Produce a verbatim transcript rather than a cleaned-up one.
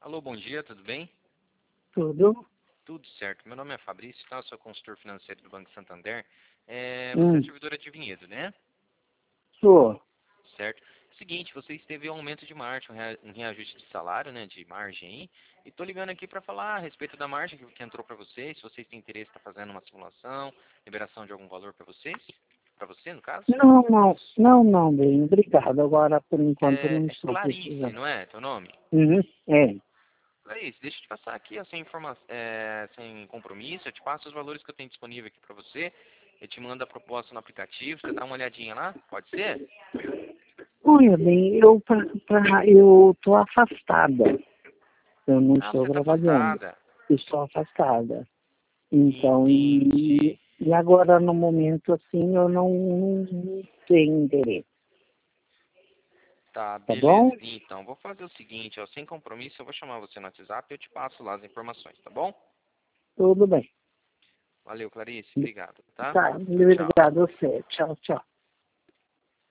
Alô, bom dia, tudo bem? Tudo? Tudo certo. Meu nome é Fabrício, tá? Eu sou consultor financeiro do Banco Santander. É, você é Hum, servidora de Vinhedo, né? sou. Certo. Seguinte, você teve um aumento de margem, um rea- um reajuste de salário, né, de margem aí. E tô ligando aqui para falar a respeito da margem que, que entrou para vocês, se vocês têm interesse em estar fazendo uma simulação, liberação de algum valor para vocês, para você, no caso. Não, não, não, não, bem, obrigado. Agora, por enquanto, É, não é estou Clarice, precisando. não é teu nome? Uhum, é. Clarice, deixa eu te passar aqui, ó, sem, informa é, sem compromisso, eu te passo os valores que eu tenho disponível aqui para você, eu te mando a proposta no aplicativo, você dá uma olhadinha lá, pode ser? Olha, bem, eu, pra, pra, eu tô afastada. Eu não Ah, estou você está trabalhando. afastada. Estou afastada. Então, Entendi. e, e agora, no momento, assim, eu não, não tenho interesse. Tá, Tá beleza. bom? Então, vou fazer o seguinte, ó, sem compromisso, eu vou chamar você no WhatsApp e eu te passo lá as informações, tá bom? Tudo bem. Valeu, Clarice, obrigado, tá? Tá, Tchau, tchau. obrigado a você. Tchau, tchau.